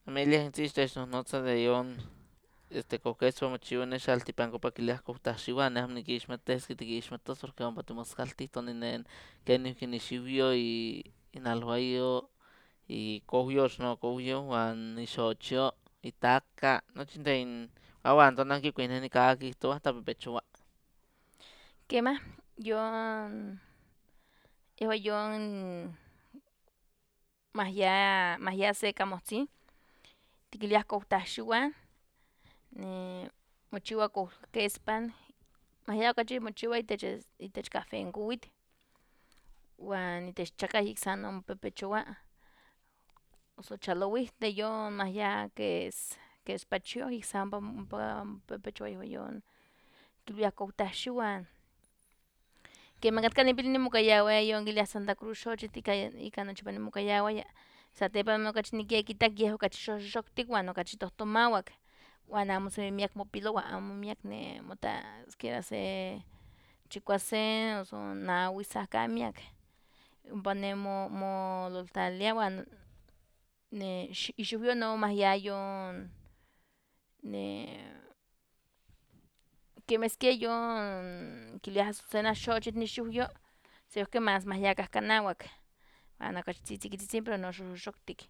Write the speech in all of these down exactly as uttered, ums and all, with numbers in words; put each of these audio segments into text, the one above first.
Amelia insiste no nota de yon este coqueso mochivo en el altipanco pa kiliah kohtaxiwan ne amni kixmates que tikixmatos porque vamos patimoscaltito ninen que ni que ni xivio y inalhuayo y cohiox no cohio wan ixochio itaka no chintein awan tonan ki kuinen ni kaki to hasta pepechoa. Kema, yon iwa yon mahya mahya se kamohtsin tikiliah kohtaxiwan ne mochiwa koh kespan mahya okachi mochiwa itech itech kahwen kowitl wan itech chakah ik san omopepechowa noso chalowihtle yon mahya kes kespachio ik san ompa ompa mopepechowa iwa yon kilwiah kohtaxiwan. Kema katka nipilih nimokayawaya yon kiliah santa cruz xochitl ika ika nochipa nimokayawaya satepan okachi nikitak yeh okachi xoxoktik wan okachi tohtomawak wan amo semi miak mopilowa amo miak ne mota kiera se chikuasen noso naui sa ka miak ompa ne mo mololtlalilia wan ne ixuiuo no mahya yon ne kema eskia yon kiliah azucena xochitl ixuiuo se ohki mas mahya kahkanawak wan okachi tzitzikitzitzin pero no xoxoktik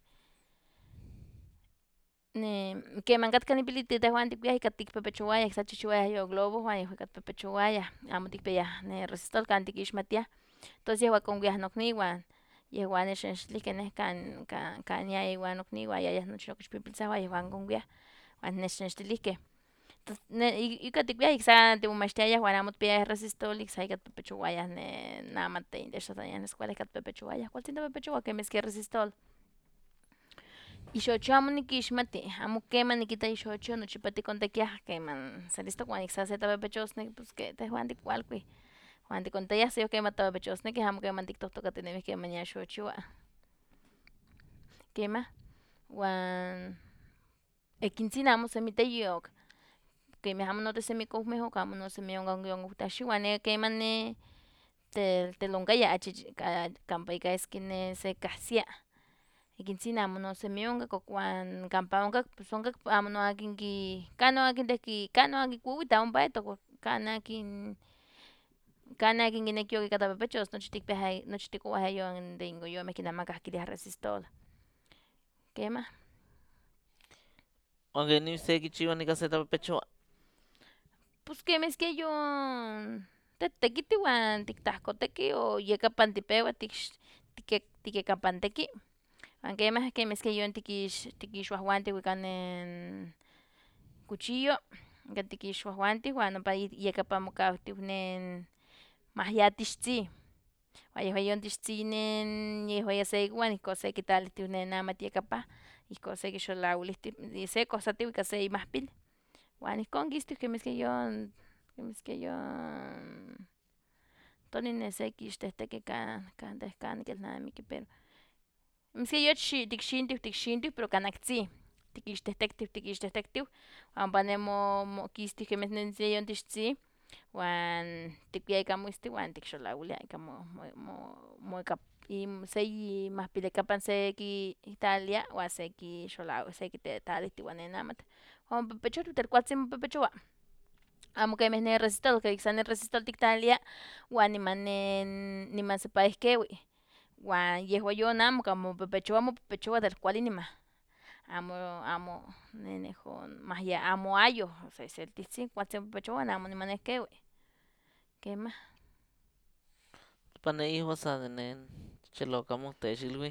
ne keman katka nipilih tehwan tikpiah ika tikpepechowayah sa tikchihchiwayah yon globo wan yehua ika tikpepechowayah amo tikpiayah ne resistol kan tikixmatiah tos yehua konkuiah nokniwan yehuan nechnextilihkeh neh kan kan niaya iwan nokniwan yayah nochi okchipipiltzah yehuan konkuiah wan nechnextilihkeh tos ne ika tikpiah ik sa timomachtiayah wan amo otpiayah resistol ik sa ika otpepechowayah ne namateh itech totoniah escuela ika otpepechowayah kualtzin topepechowah kemih eskia resistol. Ixochio amo nikixmati amo keman nikita ixochio nochipa tikontekiah keman selistok wan ik sa setapepechosneki pues ke tehwan tikualkuih wan tikontayah se keman tapepechosnekih amo keman tiktohtokatinemih kemanian xochiowa kemah wan ekintzin amo semi teyok kemih amo noti semi kohmehok amo no semi onka yon kohtaxiwan ne keman ne tel telonkaya achi kampa ika eski ne se kahsia ikintzin amo no semi onkak wan kampa onkak pues onkak amo no akin ki kan akin tehki kan akin kuawitah ompa etok kan akin kan akin kinekihtok ika tapepechos nochi tikpiah nochi tikowah yon de inkoyomeh kinamakah kiliah resistol kemah Wan kenin se kichiua nika se tapepechoa. pues kemih eskia yon tetekitih wan tiktahkoteki o yekapan tipewa tikx tike tikekapanteki wan kemah kemih eskia yon tikix tikixwahwantih ika nen cuchillo ika tikixwahwantih wan ompa yekapan mokautiu nen mahya tixtzi wan yehua yon tixtzi nen yehua ya sekiua ihkon sekitlalitiu nen amatl yekapah ihkon sekixolauilihtiu sekohsatiu ika se imahpil wan ihkon kistiu kemih eskia yon kemih eskia yon toni ne sekixtehteki kan kan tehkan nikelnamiki pero eskia yon tikxintiu tikxintiu pero kanaktzin tikixtehtektiu tikixtehtektiu wan ompa ne mo mokistiu kemih se yon tixtzi wan tikpia ika moistin wan tikxolawilia ika mo mo mo se imahpilekapan sekitlalilia wan sekixola sekitetlalihtiwa nen amatl wan mopepechowa pero kualtzin mopepechowa amo kemih ne resistol ke ik san resistol tiktlalilia wan niman nen niman sepa ehkeui wan yehua yon amo kan mopepechowa mopepechowa del kuali niman amo amo ne nehon mahya amo ayoh seseltihtzin kualtzin mopepechowa wan amo niman ehkeui kemah Ompa ne ihwa sa de nen chichelocamo techilui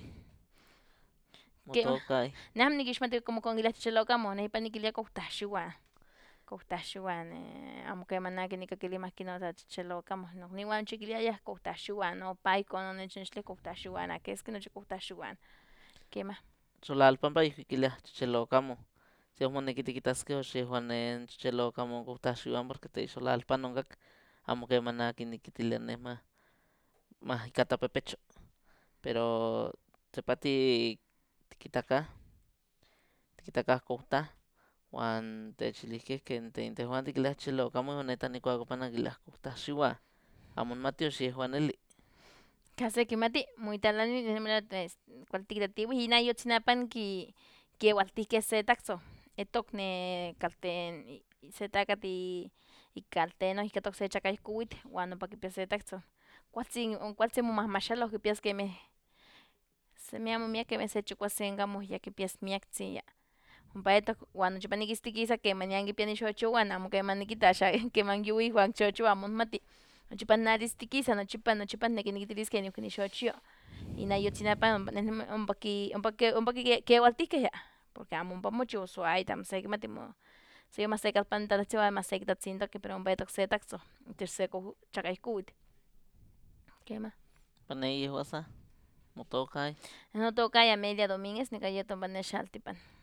kemah motokai. neh amo nikixmati como konkiliah chichelocamo neh nipa nikilia kohtaxiwan kohtaxiwan ne amo keman akin nika kilimah kinotza chichelocamo nokniwan nochi kiliayah kohtaxiwan nopa ihkon onechnextilih kohtaxiwan a keski nochi kohtaxiwan kemah Xolalpan yihki kiliah chichelocamo se moneki tikitaskeh ox yehuan nen chichelocamo kohtaxiwan porque texolalpan onkak amo keman akin nikitilia neh ma mahika tapepecho pero sepa ti tikitakah tikitakah kohtah wan techilihkeh ken tehwan tikiliah chichelocamo iwan neta nikuakopa nankiliah kohtaxiwan amo nihmati ox yehua neli. Ka sekimati moitlalani kuali tikitatiweh yin ayotzin apanki kiewaltihkeh se tahtzon, etok ne kalten setakatl ikalteno ihkatok se chakaykuitl uan ompa kipia se tahtzon. Kualtzin kualtzin momahmaxaloh kipias kemeh semi amo miak kemih se chikuasen gramo ya kipias miaktzin ya. Ompa etok uan nochipa nikistikisa kemanian kipia ni xochowah amo keman nikita axa keman yuwi iwan xochowah amo nihmati, nochipa naristikisa, nochipa nochipa nihnequi nikitiliskeh niuqui ni xochio, inayotzinapan ompa neh nima ompa ki ompa ke ompa kiewaltihkeh ya, porque amo ompa mochi o soayitl amo sekimati mo seyeh sekalpantatahtziwah mas sekitatzintoqueh pero ompa yetok se tahtzon itech se kuahu chakaykuitl, kemah. ¿Pan ne yehua sa motokay? Neh notokaya Amelia Dominguez, nika yeto ompa ne xaltipan.